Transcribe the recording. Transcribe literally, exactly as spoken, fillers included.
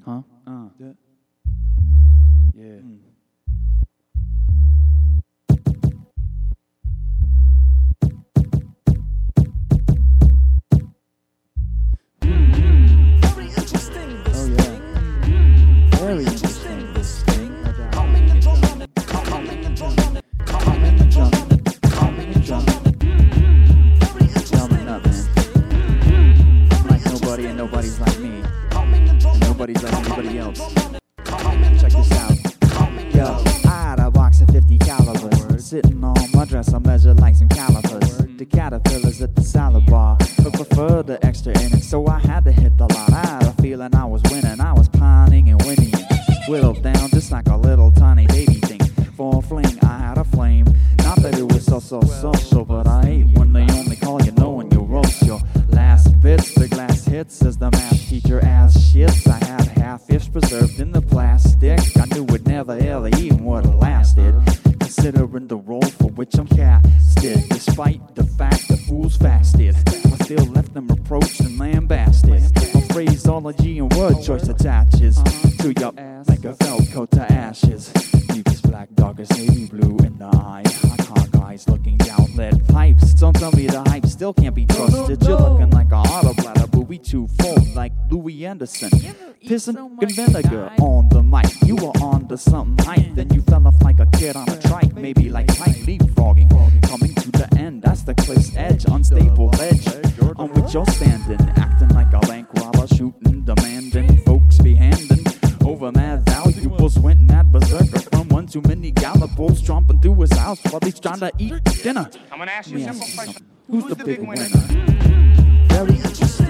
Huh? Uh. Yeah. Yeah. Mm. Very interesting, this Oh, yeah. thing. Very interesting, this thing. Calming and drum on it, calming and drum on it, calming and drum on it, calming and drum on it. Very Drumming interesting, up, this man. thing. I'm like nobody and nobody's like me. Calming and drum And on it, nobody's like anybody else. calming and Check drum this on out. it, calming and Yo, drum on it. I had a box of fifty calibers sitting on my dresser, measured like some calipers. The caterpillars at the salad bar, but preferred the extra in it, so I had to hit the lot. I had a feeling I was winning, I was pining and winning. Whittled down just like a little tiny baby thing. For a fling, I had a flame. Not that it was so so social, but I hate when they only call you knowing you roast your last bits. The glass hits as the math teacher ass shits. I had half-ish preserved in the plastic. I knew it never ever even would have lasted, considering the role for which I'm casted. Despite the fact that fools fasted, I still left them reproached and lambasted. My phraseology and word choice attaches to your like a felt coat to ashes. Deepest black, darkest navy blue in the eye. Hot car guys looking down lead pipes. Don't tell me the hype still can't be trusted. You're looking like a auto bladder, but we too full like Louis Anderson. Pissing and vinegar on the mic. You were on to something hype, then you fell off like a kid on a trike. Maybe like pipe leapfrogging. Coming to the end, that's the cliff's edge. Unstable ledge on which you're standing. Acting like a bank robber, shooting, demanding. Folks be handing over mad valuables. Went mad berserker from one too many gallipoles. Tromping through his house while he's trying to eat dinner. I'm gonna ask you a Let me simple ask you question. something. Who's the big winner? winner? Very interesting.